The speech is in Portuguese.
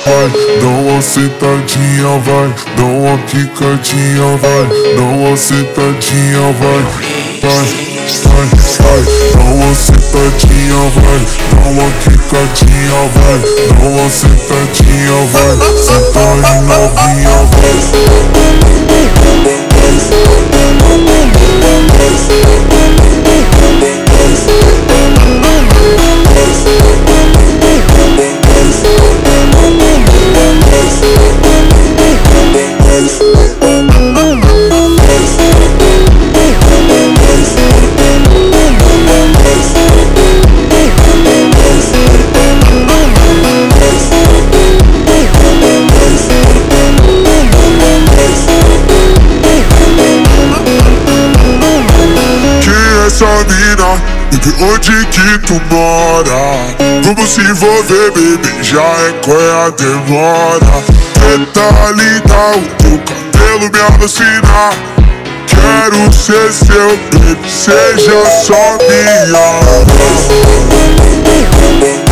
vai, dá uma sentadinha, vai, dá uma quicadinha, vai, dá uma sentadinha, vai, vai, vai, vai, dá uma sentadinha, vai, dá uma quicadinha, vai, dá uma sentadinha, vai, senta aí novinha, vai. Essa mina, baby, onde que tu mora? Vamos se envolver, baby, já é qual é a demora? Tenta ligar o teu cabelo, me alucina. Quero ser seu, baby, seja só minha.